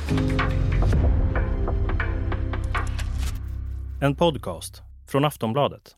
En podcast från Aftonbladet.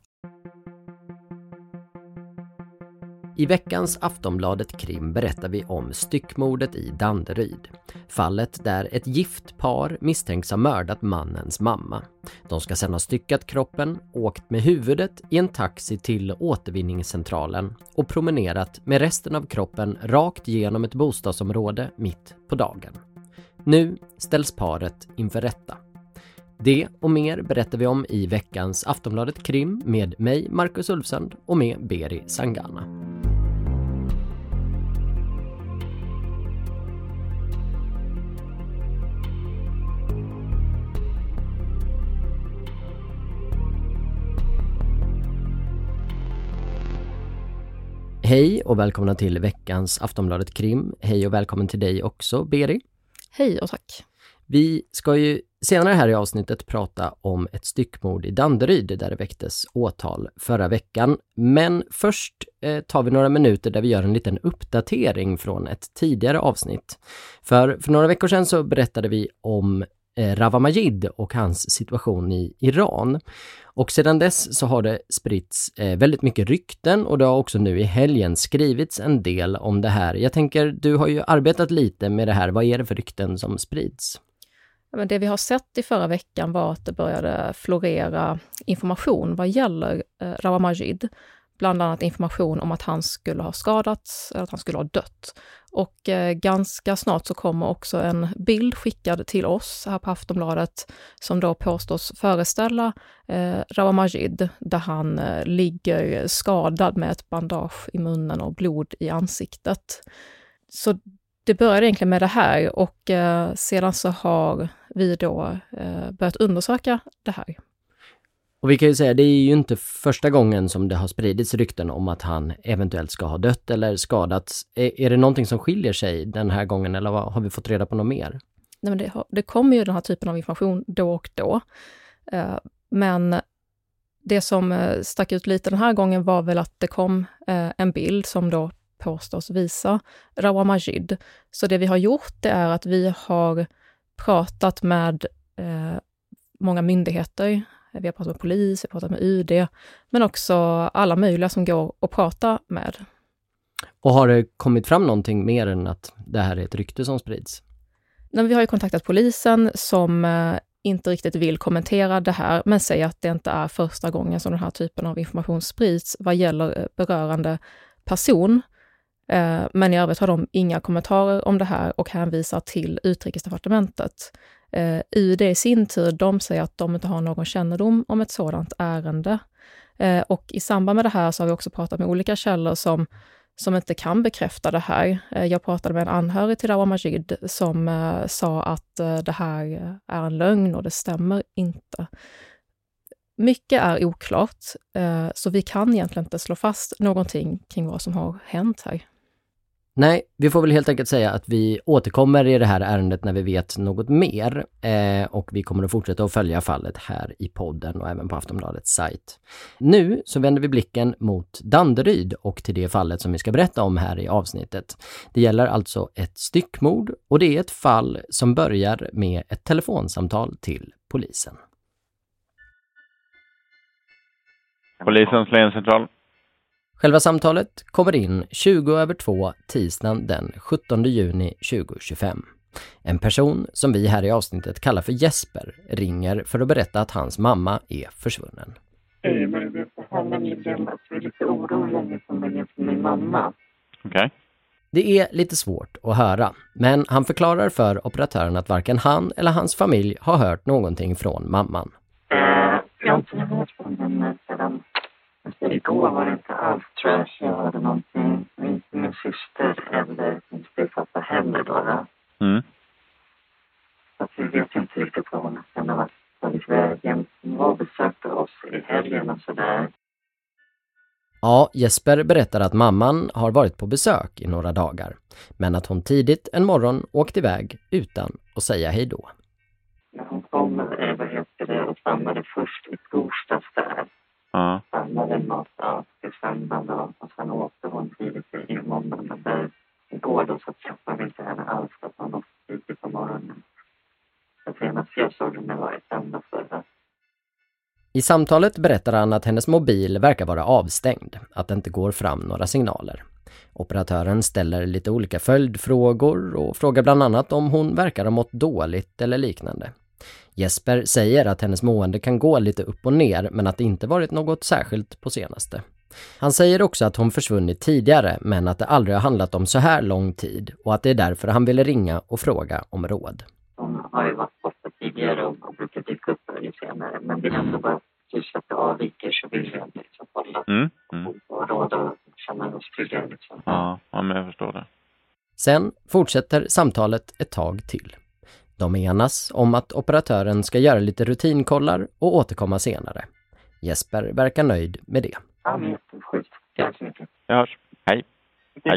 I veckans Aftonbladet Krim berättar vi om styckmordet i Danderyd. Fallet där ett gift par misstänks ha mördat mannens mamma. De ska sedan ha styckat kroppen, åkt med huvudet i en taxi till återvinningscentralen och promenerat med resten av kroppen rakt genom ett bostadsområde mitt på dagen. Nu ställs paret inför rätta. Det och mer berättar vi om i veckans Aftonbladet Krim med mig, Marcus Ulfsand, och med Beri Sangana. Hej och välkomna till veckans Aftonbladet Krim. Hej och välkommen till dig också, Beri. Hej och tack. Vi ska ju senare här i avsnittet prata om ett styckmord i Danderyd där det väcktes åtal förra veckan. Men först tar vi några minuter där vi gör en liten uppdatering från ett tidigare avsnitt. För några veckor sedan så berättade vi om Rawa Majid och hans situation i Iran. Och sedan dess så har det spritts väldigt mycket rykten och det har också nu i helgen skrivits en del om det här. Jag tänker, du har ju arbetat lite med det här. Vad är det för rykten som sprids? Ja, men det vi har sett i förra veckan var att det började florera information vad gäller Rawa Majid. Bland annat information om att han skulle ha skadats eller att han skulle ha dött. Och ganska snart så kommer också en bild skickad till oss här på Aftonbladet som då påstås föreställa Rawa Majid där han ligger skadad med ett bandage i munnen och blod i ansiktet. Så det började egentligen med det här och sedan så har vi då börjat undersöka det här. Och vi kan ju säga, det är ju inte första gången som det har spridits rykten om att han eventuellt ska ha dött eller skadats. Är det någonting som skiljer sig den här gången eller har vi fått reda på något mer? Nej, men det kommer ju den här typen av information då och då. Men det som stack ut lite den här gången var väl att det kom en bild som då påstås visa Rawa Majid. Så det vi har gjort det är att vi har pratat med många myndigheter. Vi har pratat med polis, vi har pratat med UD, men också alla möjliga som går att prata med. Och har det kommit fram någonting mer än att det här är ett rykte som sprids? Nej, vi har ju kontaktat polisen som inte riktigt vill kommentera det här, men säger att det inte är första gången som den här typen av information sprids vad gäller berörande person. Men i övrigt har de inga kommentarer om det här och hänvisar till Utrikesdepartementet. UD i sin tur, de säger att de inte har någon kännedom om ett sådant ärende. Och i samband med det här så har vi också pratat med olika källor som inte kan bekräfta det här. Jag pratade med en anhörig till Rawa Majid som sa att det här är en lögn och det stämmer inte. Mycket är oklart, så vi kan egentligen inte slå fast någonting kring vad som har hänt här. Nej, vi får väl helt enkelt säga att vi återkommer i det här ärendet när vi vet något mer och vi kommer att fortsätta att följa fallet här i podden och även på Aftonbladets sajt. Nu så vänder vi blicken mot Danderyd och till det fallet som vi ska berätta om här i avsnittet. Det gäller alltså ett styckmord och det är ett fall som börjar med ett telefonsamtal till polisen. Polisens ledningscentral. Själva samtalet kommer in 20:02 tisdagen den 17 juni 2025. En person som vi här i avsnittet kallar för Jesper ringer för att berätta att hans mamma är försvunnen. Hej, men det handlar lite om att vi är lite oroliga för min mamma. Okej. Det är lite svårt att höra, men han förklarar för operatören att varken han eller hans familj har hört någonting från mamman. Jag har inte hört från henne sedan. Igår var det inte alls trash. Jag hörde någonting. Min syster eller min styvfarsa heller bara. Mm. Så vi vet inte riktigt vad hon har tagit vägen. Hon var och besökte oss i helgen och sådär. Ja, Jesper berättar att mamman har varit på besök i några dagar. Men att hon tidigt en morgon åkte iväg utan att säga hej då. När hon kom och stannade först i torsdags där. Ja. Stannade något till söndagen och sen åkte hon tidigt i måndagen. Men där igår då så träffade vi inte henne alls. Att hon var tidigt på morgonen. jag såg henne vara i sända förra. I samtalet berättar han att hennes mobil verkar vara avstängd, att det inte går fram några signaler. Operatören ställer lite olika följdfrågor och frågar bland annat om hon verkar ha mått dåligt eller liknande. Jesper säger att hennes mående kan gå lite upp och ner men att det inte varit något särskilt på senaste. Han säger också att hon försvunnit tidigare men att det aldrig har handlat om så här lång tid och att det är därför han ville ringa och fråga om råd. Hon har ju varit borta tidigare och brukar dyka upp lite senare, men det är ändå bara just att det avviker så vill jag liksom hålla och råd och känna oss tryggare liksom. Ja, men jag förstår det. Sen fortsätter samtalet ett tag till. De enas om att operatören ska göra lite rutinkollar och återkomma senare. Jesper verkar nöjd med det. Ja, men jättesjukt. Tack så mycket. Jag hörs. Hej. Hej.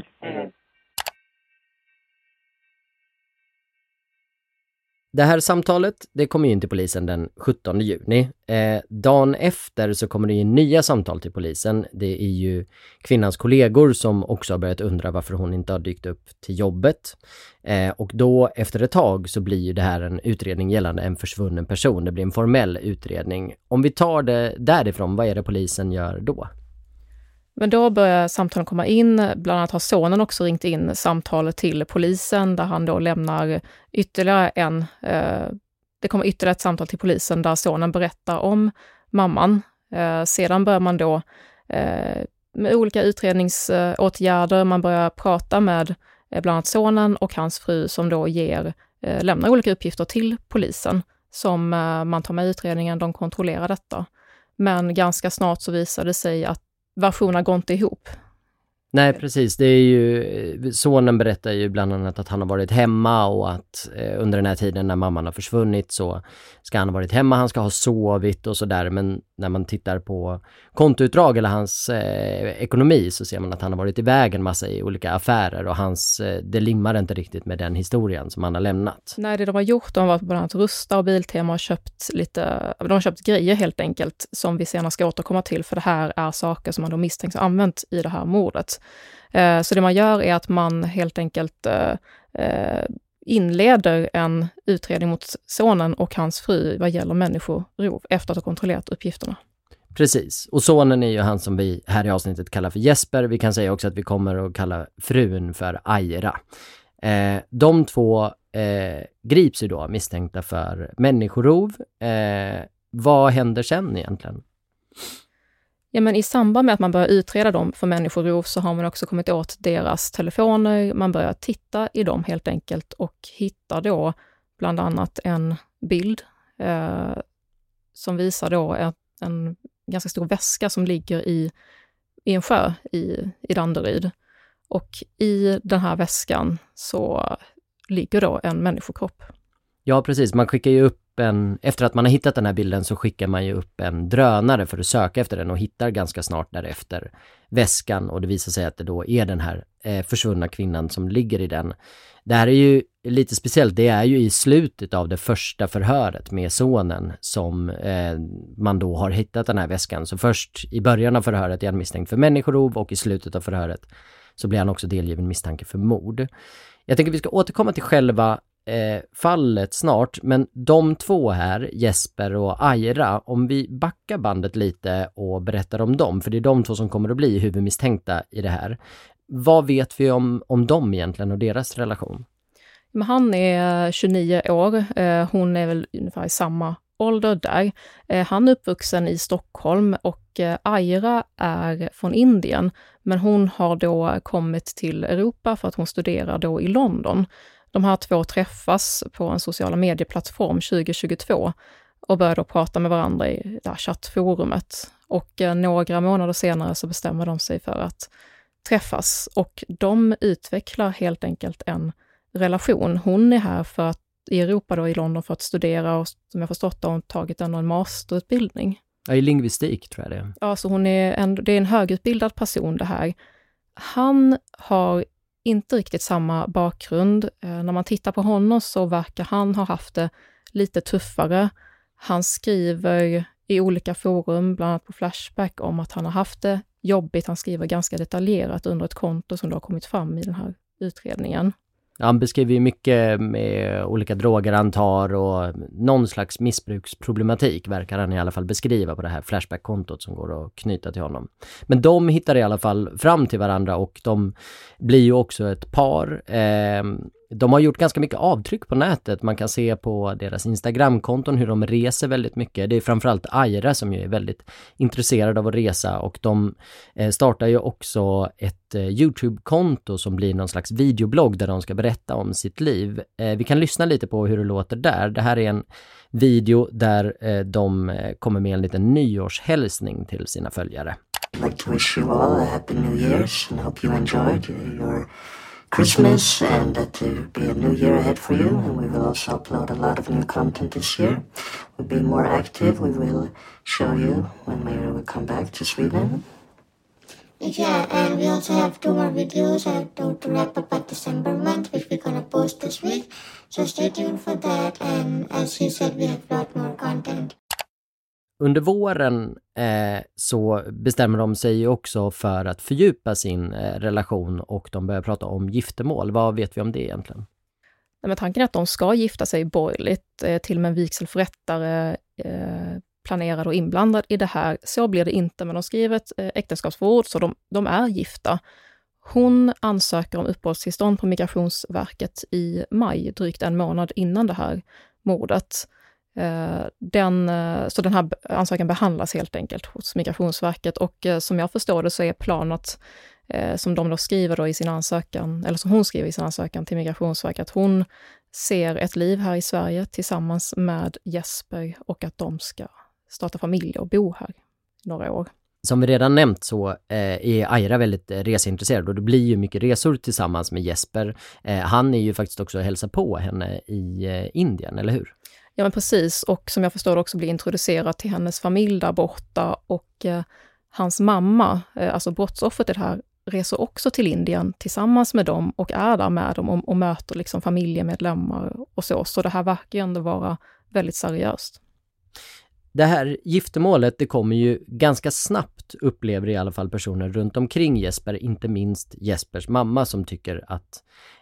Det här samtalet, det kommer in till polisen den 17 juni. Dagen efter så kommer det in nya samtal till polisen. Det är ju kvinnans kollegor som också har börjat undra varför hon inte har dykt upp till jobbet. Och då efter ett tag så blir ju det här en utredning gällande en försvunnen person. Det blir en formell utredning. Om vi tar det därifrån, vad är det polisen gör då? Men då börjar samtalen komma in, bland annat har sonen också ringt in samtalet till polisen där han då lämnar ytterligare det kommer ytterligare ett samtal till polisen där sonen berättar om mamman. Sedan börjar man då med olika utredningsåtgärder, man börjar prata med bland annat sonen och hans fru som då lämnar olika uppgifter till polisen som man tar med i utredningen, de kontrollerar detta. Men ganska snart så visar det sig att versionerna går inte ihop. Nej, precis. Det är ju, sonen berättar ju bland annat att han har varit hemma och att under den här tiden när mamman har försvunnit så ska han ha varit hemma, han ska ha sovit och sådär. Men när man tittar på kontoutdrag eller hans ekonomi så ser man att han har varit iväg en massa i olika affärer och det limmar inte riktigt med den historien som han har lämnat. Nej, det de har gjort, de har varit bland annat Rusta och Biltema och de har köpt grejer helt enkelt som vi senare ska återkomma till för det här är saker som man då misstänks ha använt i det här mordet. Så det man gör är att man helt enkelt inleder en utredning mot sonen och hans fru vad gäller människorov efter att ha kontrollerat uppgifterna. Precis, och sonen är ju han som vi här i avsnittet kallar för Jesper. Vi kan säga också att vi kommer att kalla frun för Aira. De två grips ju då misstänkta för människorov. Vad händer sen egentligen? Ja, men i samband med att man börjar utreda dem för människorov så har man också kommit åt deras telefoner. Man börjar titta i dem helt enkelt och hittar då bland annat en bild som visar då en ganska stor väska som ligger i en sjö i Danderyd. Och i den här väskan så ligger då en människokropp. Ja, precis. Man skickar ju upp efter att man har hittat den här bilden så skickar man ju upp en drönare för att söka efter den och hittar ganska snart därefter väskan och det visar sig att det då är den här försvunna kvinnan som ligger i den. Det här är ju lite speciellt, det är ju i slutet av det första förhöret med sonen som man då har hittat den här väskan. Så först i början av förhöret är han misstänkt för människorov och i slutet av förhöret så blir han också delgiven misstanke för mord. Jag tänker att vi ska återkomma till själva fallet snart, men de två här, Jesper och Aira, om vi backar bandet lite och berättar om dem, för det är de två som kommer att bli huvudmisstänkta i det här. Vad vet vi om dem egentligen och deras relation? Men han är 29 år, hon är väl ungefär i samma ålder där. Han är uppvuxen i Stockholm och Aira är från Indien, men hon har då kommit till Europa för att hon studerar då i London. De här två träffas på en sociala medieplattform 2022 och börjar då prata med varandra i det här chattforumet. Och några månader senare så bestämmer de sig för att träffas och de utvecklar helt enkelt en relation. Hon är här i Europa då i London för att studera och som jag förstått har hon tagit en masterutbildning. Ja, i lingvistik tror jag det är. Ja, så det är en högutbildad person det här. Han har inte riktigt samma bakgrund. När man tittar på honom så verkar han ha haft det lite tuffare. Han skriver i olika forum, bland annat på Flashback, om att han har haft det jobbigt. Han skriver ganska detaljerat under ett konto som då har kommit fram i den här utredningen. Han beskriver ju mycket med olika droger han tar och någon slags missbruksproblematik verkar han i alla fall beskriva på det här Flashback-kontot som går att knyta till honom. Men de hittar i alla fall fram till varandra och de blir ju också ett par. De har gjort ganska mycket avtryck på nätet. Man kan se på deras Instagram-konton hur de reser väldigt mycket. Det är framförallt Aira som ju är väldigt intresserad av att resa och de startar ju också ett YouTube-konto som blir någon slags videoblogg där de ska berätta om sitt liv. Vi kan lyssna lite på hur det låter där. Det här är en video där de kommer med en liten nyårshälsning till sina följare. I'd like to wish you all a happy New Year's and hope you enjoyed your Christmas and that there be a new year ahead for you, and we will also upload a lot of new content this year. We'll be more active. We will show you when we will come back to Sweden. Yeah, and we also have 2 more videos to wrap up at December month, which we're gonna post this week. So stay tuned for that, and as he said, we have a lot more content. Under våren så bestämmer de sig också för att fördjupa sin relation och de börjar prata om giftermål. Vad vet vi om det egentligen? Nej, men tanken är att de ska gifta sig borgerligt, till och med en vigselförrättare planerad och inblandad i det här. Så blir det inte, men de skriver ett äktenskapsförord så de är gifta. Hon ansöker om uppehållstillstånd på Migrationsverket i maj, drygt en månad innan det här mordet. Så den här ansökan behandlas helt enkelt hos Migrationsverket och som jag förstår det så är planet som de då skriver då i sin ansökan, eller som hon skriver i sin ansökan till Migrationsverket, att hon ser ett liv här i Sverige tillsammans med Jesper och att de ska starta familj och bo här några år. Som vi redan nämnt så är Aira väldigt reseintresserad och det blir ju mycket resor tillsammans med Jesper. Han är ju faktiskt också att hälsa på henne i Indien, eller hur? Ja, men precis. Och som jag förstår också blir introducerad till hennes familj där borta. Och hans mamma, alltså brottsoffret i det här, reser också till Indien tillsammans med dem och är där med dem och möter liksom familjemedlemmar och så. Så det här verkar ju ändå vara väldigt seriöst. Det här giftermålet, det kommer ju ganska snabbt, upplever i alla fall personer runt omkring Jesper, inte minst Jespers mamma som tycker att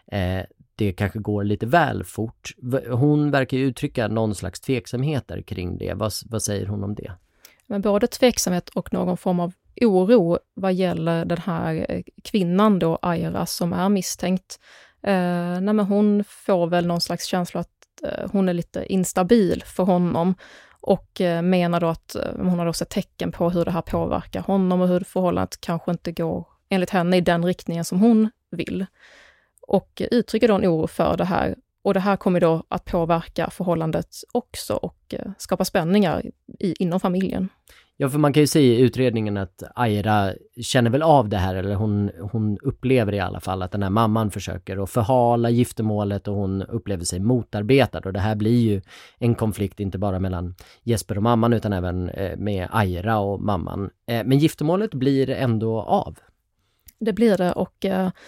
det kanske går lite väl fort. Hon verkar ju uttrycka någon slags tveksamheter kring det. Vad säger hon om det? Men både tveksamhet och någon form av oro vad gäller den här kvinnan då, Aira, som är misstänkt. Men hon får väl någon slags känsla att hon är lite instabil för honom och menar då att hon har då sett tecken på hur det här påverkar honom och hur förhållandet kanske inte går enligt henne i den riktningen som hon vill. Och uttrycker då en oro för det här. Och det här kommer då att påverka förhållandet också och skapa spänningar inom familjen. Ja, för man kan ju se i utredningen att Aira känner väl av det här, eller hon upplever i alla fall att den här mamman försöker att förhala giftermålet och hon upplever sig motarbetad. Och det här blir ju en konflikt inte bara mellan Jesper och mamman utan även med Aira och mamman. Men giftermålet blir ändå av. Det blir det och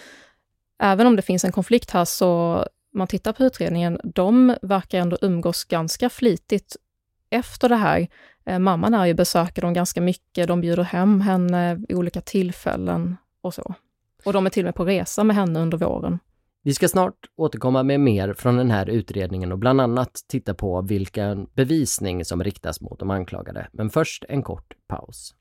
även om det finns en konflikt här så man tittar på utredningen, de verkar ändå umgås ganska flitigt efter det här. Mamman är ju besöker dem ganska mycket, de bjuder hem henne vid olika tillfällen och så. Och de är till och med på resa med henne under våren. Vi ska snart återkomma med mer från den här utredningen och bland annat titta på vilken bevisning som riktas mot de anklagade. Men först en kort paus.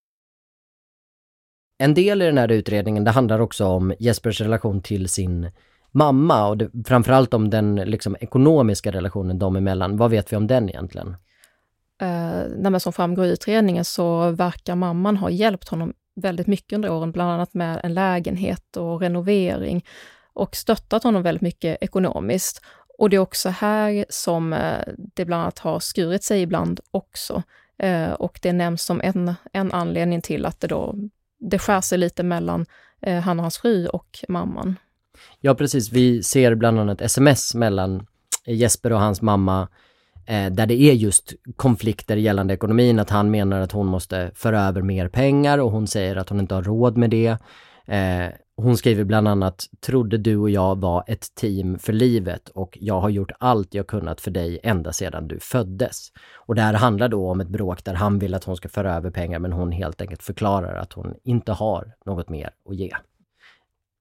En del i den här utredningen, det handlar också om Jespers relation till sin mamma och framförallt om den liksom ekonomiska relationen dem emellan. Vad vet vi om den egentligen? Som framgår i utredningen så verkar mamman ha hjälpt honom väldigt mycket under åren, bland annat med en lägenhet och renovering och stöttat honom väldigt mycket ekonomiskt. Och det är också här som det bland annat har skurit sig ibland också. Och det nämns som en anledning till att det skär sig lite mellan han och hans fru och mamman. Ja, precis. Vi ser bland annat sms mellan Jesper och hans mamma där det är just konflikter gällande ekonomin, att han menar att hon måste föra över mer pengar och hon säger att hon inte har råd med det. Hon skriver bland annat: trodde du och jag var ett team för livet och jag har gjort allt jag kunnat för dig ända sedan du föddes. Och det här handlar då om ett bråk där han vill att hon ska föra över pengar men hon helt enkelt förklarar att hon inte har något mer att ge.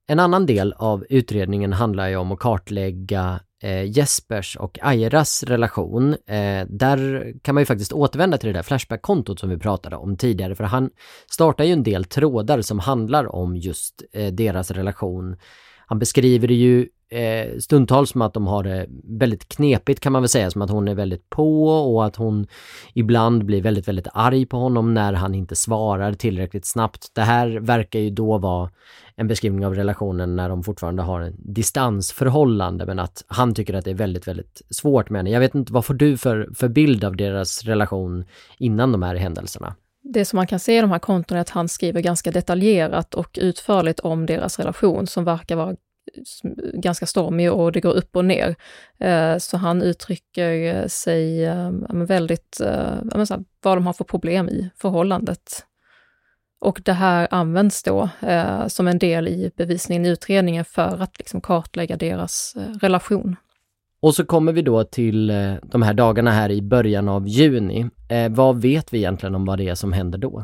En annan del av utredningen handlar ju om att kartlägga Jespers och Airas relation. Där kan man ju faktiskt återvända till det där Flashback-kontot som vi pratade om tidigare, för han startar ju en del trådar som handlar om just deras relation. Han beskriver det ju stundtals som att de har det väldigt knepigt, kan man väl säga, som att hon är väldigt på och att hon ibland blir väldigt, väldigt arg på honom när han inte svarar tillräckligt snabbt. Det här verkar ju då vara en beskrivning av relationen när de fortfarande har en distansförhållande, men att han tycker att det är väldigt, väldigt svårt med henne. Jag vet inte, vad får du för bild av deras relation innan de här händelserna? Det som man kan se i de här kontona är att han skriver ganska detaljerat och utförligt om deras relation som verkar vara ganska stormig och det går upp och ner. Så han uttrycker sig väldigt vad de har för problem i förhållandet. Och det här används då som en del i bevisningen i utredningen för att liksom kartlägga deras relation. Och så kommer vi då till de här dagarna här i början av juni. Vad vet vi egentligen om vad det är som händer då?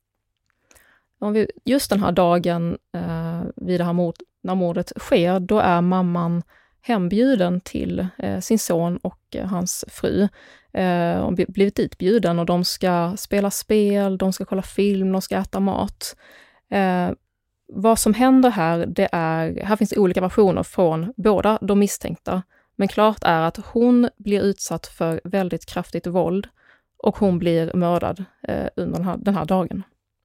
Just den här dagen vid det här när mordet sker, då är mamman hembjuden till sin son och hans fru. Hon blivit ditbjuden och de ska spela spel, de ska kolla film, de ska äta mat. Vad som händer här finns olika versioner från båda de misstänkta. Men klart är att hon blir utsatt för väldigt kraftigt våld och hon blir mördad under den här dagen.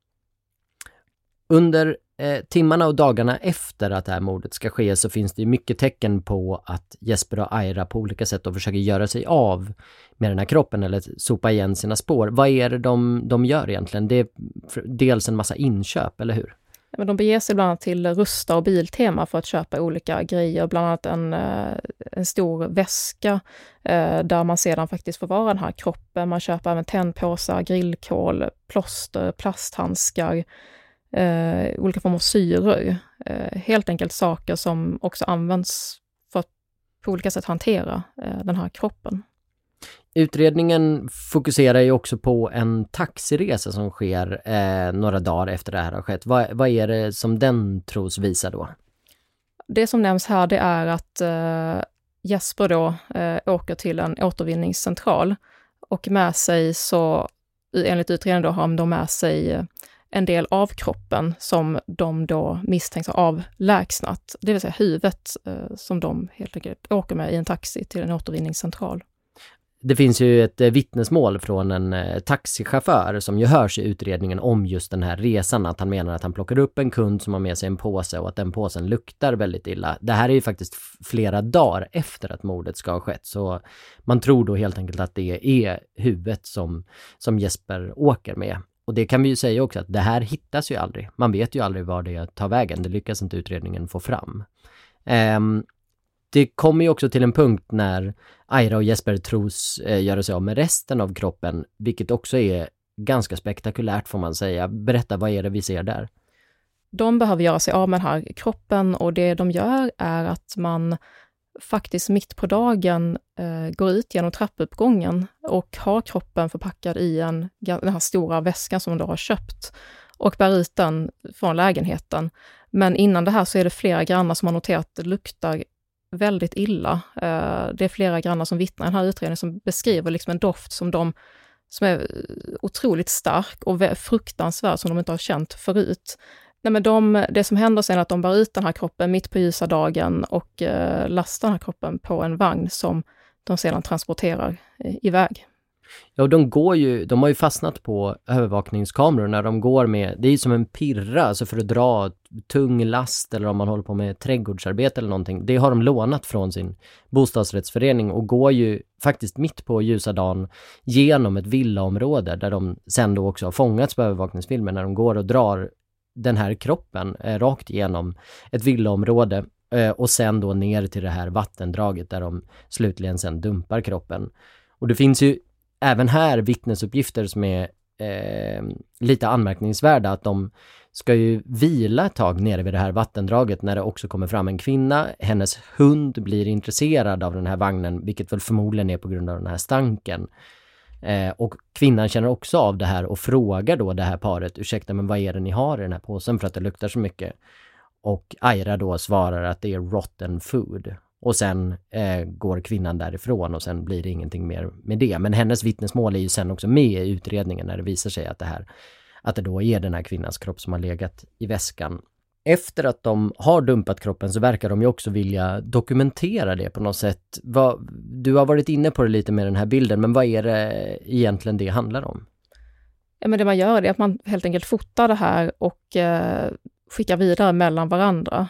Under timmarna och dagarna efter att det här mordet ska ske så finns det ju mycket tecken på att Jesper och Aira på olika sätt då försöker göra sig av med den här kroppen eller sopa igen sina spår. Vad är det de gör egentligen? Det är dels en massa inköp, eller hur? Men de beger sig bland annat till Rusta och Biltema för att köpa olika grejer, bland annat en stor väska där man sedan faktiskt förvarar den här kroppen. Man köper även tändpåsar, grillkol, plåster, plasthandskar, olika former av syror. Helt enkelt saker som också används för att på olika sätt hantera den här kroppen. Utredningen fokuserar ju också på en taxiresa som sker några dagar efter det här har skett. Vad är det som den tros visa då? Det som nämns här, det är att Jesper då åker till en återvinningscentral och med sig så, enligt utredningen då, har de med sig en del av kroppen som de då misstänks ha avlägsnat, det vill säga huvudet som de helt enkelt åker med i en taxi till en återvinningscentral. Det finns ju ett vittnesmål från en taxichaufför som ju hörs i utredningen om just den här resan, att han menar att han plockar upp en kund som har med sig en påse och att den påsen luktar väldigt illa. Det här är ju faktiskt flera dagar efter att mordet ska ha skett, så man tror då helt enkelt att det är huvudet som Jesper åker med. Och det kan vi ju säga också att det här hittas ju aldrig. Man vet ju aldrig var det tar vägen. Det lyckas inte utredningen få fram. Det kommer ju också till en punkt när Aira och Jesper tros göra sig av med resten av kroppen, vilket också är ganska spektakulärt får man säga. Berätta, vad är det vi ser där? De behöver göra sig av med den här kroppen och det de gör är att man faktiskt mitt på dagen går ut genom trappuppgången och har kroppen förpackad i den här stora väskan som de då har köpt och bär ut den från lägenheten. Men innan det här så är det flera grannar som har noterat att det luktar väldigt illa. Det är flera grannar som vittnar i den här utredningen som beskriver liksom en doft som är otroligt stark och fruktansvärd som de inte har känt förut. Nej, men det som händer sen är att de bär ut den här kroppen mitt på ljusa dagen och lastar den här kroppen på en vagn som de sedan transporterar iväg. Ja, de har ju fastnat på övervakningskameror när de går med, det är ju som en pirra, alltså för att dra tung last eller om man håller på med trädgårdsarbete eller någonting. Det har de lånat från sin bostadsrättsförening och går ju faktiskt mitt på ljusa dagen genom ett villaområde där de sen då också har fångats på övervakningsfilmer när de går och drar den här kroppen rakt igenom ett villaområde och sen då ner till det här vattendraget där de slutligen sen dumpar kroppen. Och det finns ju även här vittnesuppgifter som är lite anmärkningsvärda, att de ska ju vila ett tag nere vid det här vattendraget när det också kommer fram en kvinna. Hennes hund blir intresserad av den här vagnen, vilket väl förmodligen är på grund av den här stanken. Och kvinnan känner också av det här och frågar då det här paret, ursäkta men vad är det ni har i den här påsen för att det luktar så mycket? och Aira då svarar att det är rotten food. Och sen går kvinnan därifrån och sen blir det ingenting mer med det. Men hennes vittnesmål är ju sen också med i utredningen när det visar sig att det då är den här kvinnans kropp som har legat i väskan. Efter att de har dumpat kroppen så verkar de ju också vilja dokumentera det på något sätt. Du har varit inne på det lite med den här bilden, men vad är det egentligen det handlar om? Ja, men det man gör är att man helt enkelt fotar det här och skickar vidare mellan varandra.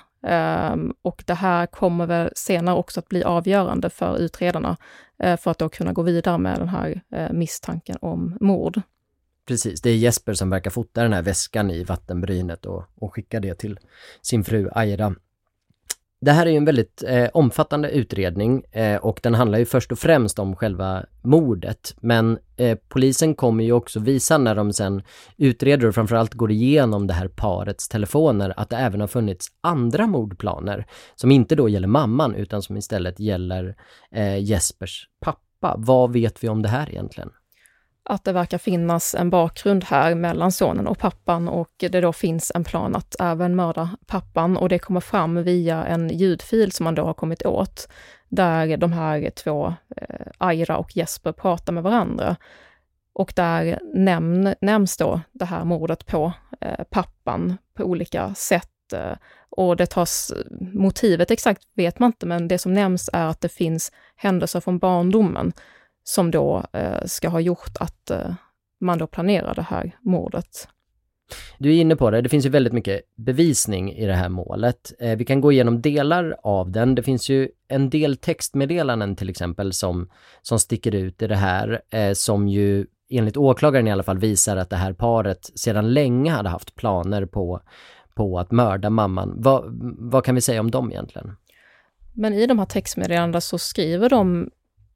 Och det här kommer väl senare också att bli avgörande för utredarna för att då kunna gå vidare med den här misstanken om mord. Precis, det är Jesper som verkar fota den här väskan i vattenbrynet och skicka det till sin fru Aira. Det här är ju en väldigt omfattande utredning och den handlar ju först och främst om själva mordet. Men polisen kommer ju också visa när de sen utreder och framförallt går igenom det här parets telefoner att det även har funnits andra mordplaner som inte då gäller mamman utan som istället gäller Jespers pappa. Vad vet vi om det här egentligen? Att det verkar finnas en bakgrund här mellan sonen och pappan och det då finns en plan att även mörda pappan och det kommer fram via en ljudfil som man då har kommit åt där de här två, Aira och Jesper, pratar med varandra och där nämns då det här mordet på pappan på olika sätt och det tas, motivet exakt vet man inte, men det som nämns är att det finns händelser från barndomen som då ska ha gjort att man då planerar det här mordet. Du är inne på det finns ju väldigt mycket bevisning i det här målet. Vi kan gå igenom delar av den. Det finns ju en del textmeddelanden till exempel som sticker ut i det här som ju enligt åklagaren i alla fall visar att det här paret sedan länge hade haft planer på att mörda mamman. Vad kan vi säga om dem egentligen? Men i de här textmeddelandena så skriver de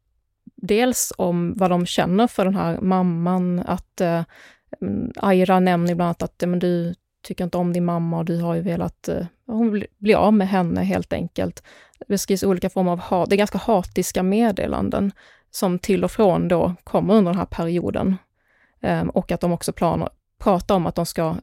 dels om vad de känner för den här mamman, att Aira nämner ibland att men du tycker inte om din mamma och du har ju velat hon blir av med henne helt enkelt. Det skrivs olika former av det är ganska hatiska meddelanden som till och från då kommer under den här perioden och att de också pratar om att de ska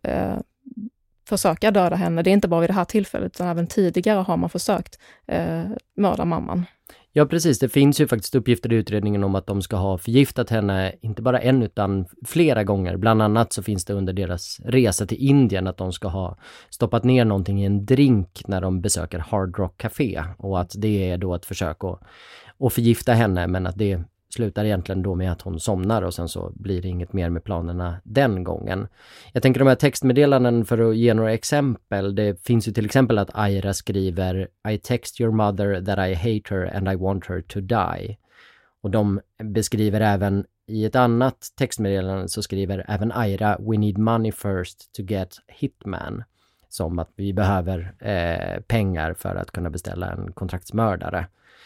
försöka döda henne. Det är inte bara vid det här tillfället utan även tidigare har man försökt mörda mamman. Ja, precis. Det finns ju faktiskt uppgifter i utredningen om att de ska ha förgiftat henne inte bara en utan flera gånger. Bland annat så finns det under deras resa till Indien att de ska ha stoppat ner någonting i en drink när de besöker Hard Rock Café. Och att det är då ett försök att förgifta henne, men att det slutar egentligen då med att hon somnar och sen så blir det inget mer med planerna den gången. Jag tänker de här textmeddelanden för att ge några exempel. Det finns ju till exempel att Aira skriver I text your mother that I hate her and I want her to die. Och de beskriver även i ett annat textmeddelande så skriver även Aira we need money first to get hitman. Som att vi behöver pengar för att kunna beställa en kontraktsmördare.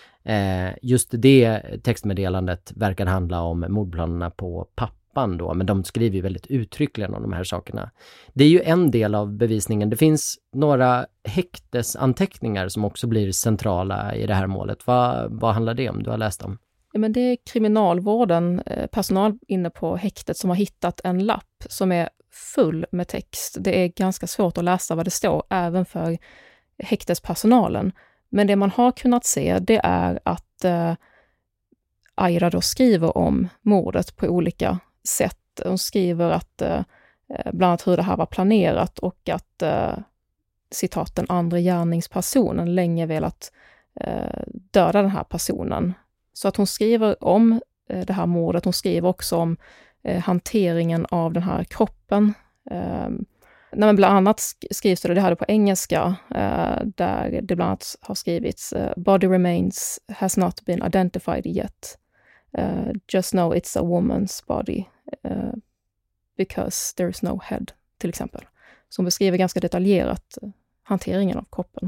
Just det textmeddelandet verkar handla om mordplanerna på pappan då, men de skriver ju väldigt uttryckligen om de här sakerna. Det är ju en del av bevisningen. Det finns några häktesanteckningar som också blir centrala i det här målet. Vad handlar det om? Du har läst dem. Ja, men det är kriminalvården, personal inne på häktet som har hittat en lapp som är full med text. Det är ganska svårt att läsa vad det står även för häktespersonalen. Men det man har kunnat se det är att Aira då skriver om mordet på olika sätt. Hon skriver att bland annat hur det här var planerat och att citat den andra gärningspersonen länge velat döda den här personen. Så att hon skriver om det här mordet. Hon skriver också om hanteringen av den här kroppen. Men bland annat skrivs det här på engelska där det bland annat har skrivits body remains has not been identified yet. Just know it's a woman's body because there is no head, till exempel. Som beskriver ganska detaljerat hanteringen av kroppen.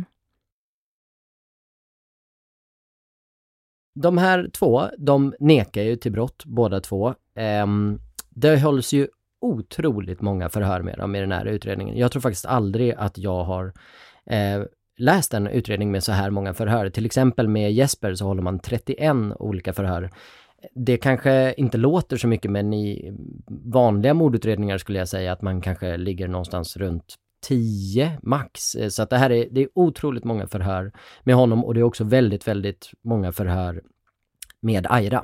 De här två, de nekar ju till brott båda två. Det hålls ju otroligt många förhör med dem i den här utredningen. Jag tror faktiskt aldrig att jag har läst en utredning med så här många förhör. Till exempel med Jesper så håller man 31 olika förhör. Det kanske inte låter så mycket, men i vanliga mordutredningar skulle jag säga att man kanske ligger någonstans runt 10 max. Så att det är otroligt många förhör med honom, och det är också väldigt, väldigt många förhör med Aira.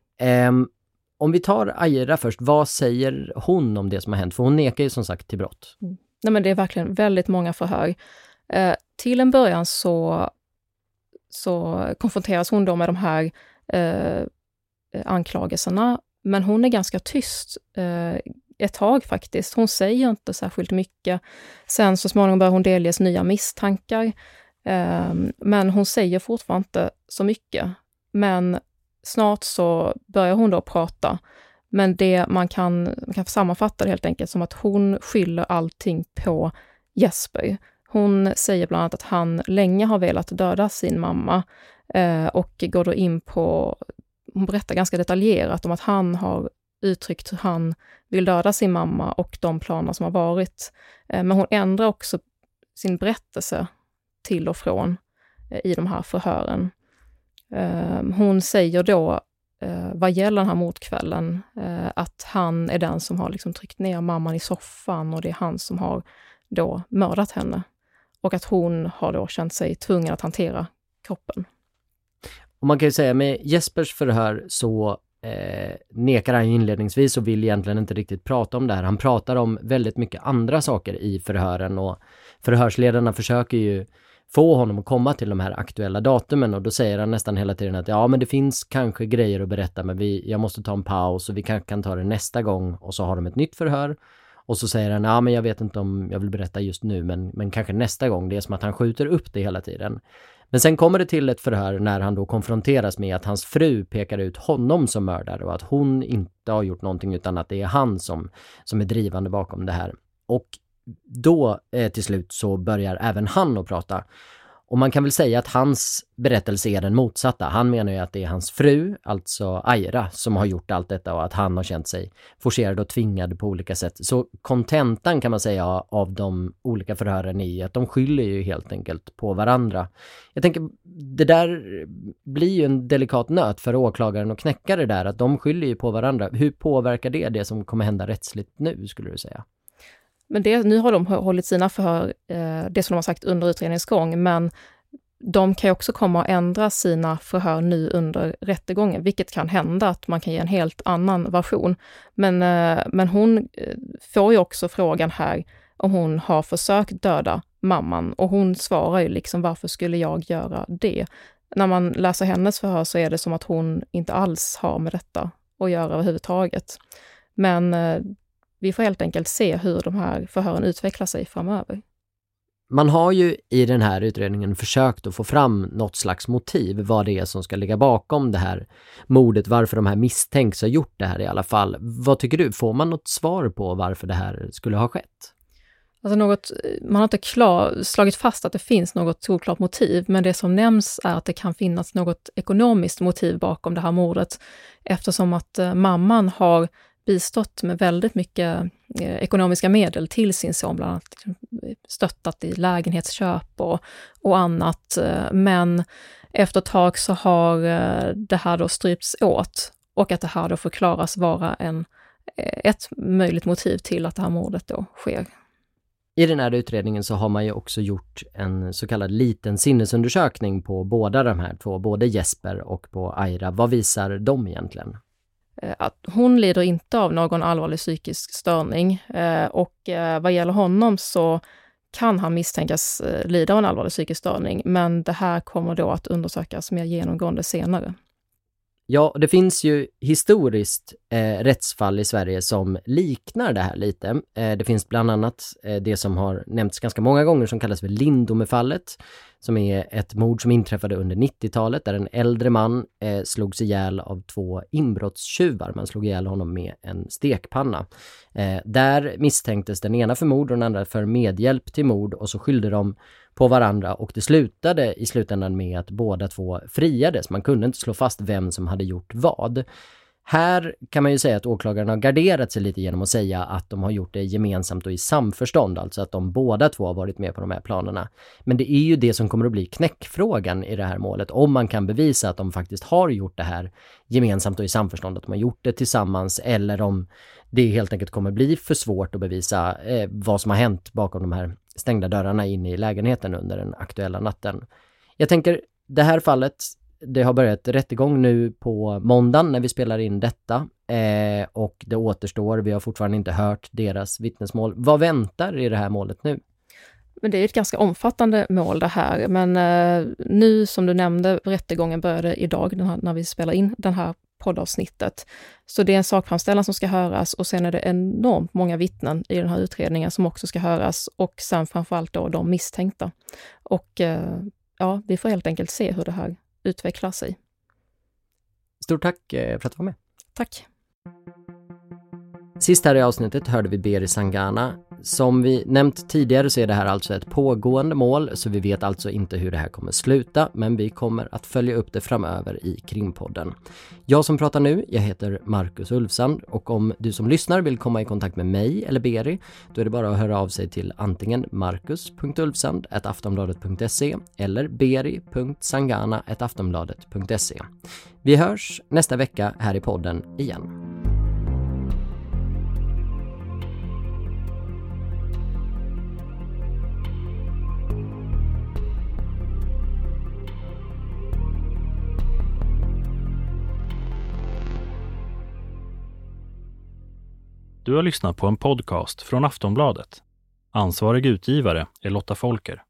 Om vi tar Aira först, vad säger hon om det som har hänt? För hon nekar ju som sagt till brott. Nej, men det är verkligen väldigt många förhör. Till en början så konfronteras hon då med de här anklagelserna, men hon är ganska tyst ett tag faktiskt. Hon säger inte särskilt mycket. Sen så småningom börjar hon delges nya misstankar, men hon säger fortfarande inte så mycket. Men snart så börjar hon då prata. Men det man kan sammanfatta det helt enkelt som att hon skyller allting på Jesper. Hon säger bland annat att han länge har velat döda sin mamma och går då in på, hon berättar ganska detaljerat om att han har uttryckt hur han vill döda sin mamma och de planer som har varit. Men hon ändrar också sin berättelse till och från i de här förhören. Hon säger då vad gäller den här mordkvällen att han är den som har liksom tryckt ner mamman i soffan, och det är han som har då mördat henne. Och att hon har då känt sig tvungen att hantera kroppen. Och man kan ju säga med Jespers förhör så nekar han inledningsvis och vill egentligen inte riktigt prata om det här. Han pratar om väldigt mycket andra saker i förhören, och förhörsledarna försöker ju få honom att komma till de här aktuella datumen, och då säger han nästan hela tiden att ja, men det finns kanske grejer att berätta, men jag måste ta en paus och vi kan ta det nästa gång, och så har de ett nytt förhör. Och så säger han, ja men jag vet inte om jag vill berätta just nu, men kanske nästa gång. Det är som att han skjuter upp det hela tiden. Men sen kommer det till ett förhör när han då konfronteras med att hans fru pekar ut honom som mördare, och att hon inte har gjort någonting utan att det är han som är drivande bakom det här. Och då till slut så börjar även han att prata. Och man kan väl säga att hans berättelse är den motsatta. Han menar ju att det är hans fru, alltså Aira, som har gjort allt detta, och att han har känt sig forcerad och tvingad på olika sätt. Så kontentan kan man säga av de olika förhören är att de skyller ju helt enkelt på varandra. Jag tänker, det där blir ju en delikat nöt för åklagaren att knäcka det där, att de skyller ju på varandra. Hur påverkar det som kommer hända rättsligt nu, skulle du säga? Men nu har de hållit sina förhör, det som de har sagt under utredningens gång, men de kan ju också komma att ändra sina förhör nu under rättegången, vilket kan hända att man kan ge en helt annan version. Men hon får ju också frågan här om hon har försökt döda mamman, och hon svarar ju liksom, varför skulle jag göra det? När man läser hennes förhör så är det som att hon inte alls har med detta att göra överhuvudtaget. Men vi får helt enkelt se hur de här förhören utvecklar sig framöver. Man har ju i den här utredningen försökt att få fram något slags motiv, vad det är som ska ligga bakom det här mordet, varför de här misstänks har gjort det här i alla fall. Vad tycker du? Får man något svar på varför det här skulle ha skett? Alltså man har inte slagit fast att det finns något solklart motiv, men det som nämns är att det kan finnas något ekonomiskt motiv bakom det här mordet, eftersom att mamman har bistått med väldigt mycket ekonomiska medel till sin son, bland annat stöttat i lägenhetsköp och annat. Men efter ett tag så har det här då strypts åt, och att det här då förklaras vara ett möjligt motiv till att det här mordet då sker. I den här utredningen så har man ju också gjort en så kallad liten sinnesundersökning på båda de här två, både Jesper och på Aira. Vad visar de egentligen? Att hon lider inte av någon allvarlig psykisk störning, och vad gäller honom så kan han misstänkas lida av en allvarlig psykisk störning, men det här kommer då att undersökas mer genomgående senare. Ja, det finns ju historiskt rättsfall i Sverige som liknar det här lite. Det finns bland annat det som har nämnts ganska många gånger som kallas för Lindomefallet, som är ett mord som inträffade under 90-talet där en äldre man slogs ihjäl av 2 inbrottstjuvar. Man slog ihjäl honom med en stekpanna. Där misstänktes den ena för mord och den andra för medhjälp till mord, och så skyllde de på varandra, och det slutade i slutändan med att båda två friades. Man kunde inte slå fast vem som hade gjort vad. Här kan man ju säga att åklagaren har garderat sig lite genom att säga att de har gjort det gemensamt och i samförstånd, alltså att de båda två har varit med på de här planerna. Men det är ju det som kommer att bli knäckfrågan i det här målet, om man kan bevisa att de faktiskt har gjort det här gemensamt och i samförstånd, att de har gjort det tillsammans, eller om det helt enkelt kommer bli för svårt att bevisa vad som har hänt bakom de här stängda dörrarna in i lägenheten under den aktuella natten. Jag tänker, det här fallet, det har börjat rättegång nu på måndagen när vi spelar in detta och det återstår, vi har fortfarande inte hört deras vittnesmål. Vad väntar i det här målet nu? Men det är ett ganska omfattande mål det här, men nu som du nämnde, rättegången började idag när vi spelar in den här poddavsnittet. Så det är en sakframställan som ska höras och sen är det enormt många vittnen i den här utredningen som också ska höras och sen framförallt då de misstänkta. Och ja, vi får helt enkelt se hur det här utvecklar sig. Stort tack för att du var med. Tack. Sist här i avsnittet hörde vi Beri Sangana. Som vi nämnt tidigare så är det här alltså ett pågående mål, så vi vet alltså inte hur det här kommer sluta, men vi kommer att följa upp det framöver i Krimpodden. Jag som pratar nu, jag heter Marcus Ulfsand, och om du som lyssnar vill komma i kontakt med mig eller Beri, då är det bara att höra av sig till antingen marcus.ulfsand@aftonbladet.se eller beri.sangana@aftonbladet.se. Vi hörs nästa vecka här i podden igen. Du har lyssnat på en podcast från Aftonbladet. Ansvarig utgivare är Lotta Folker.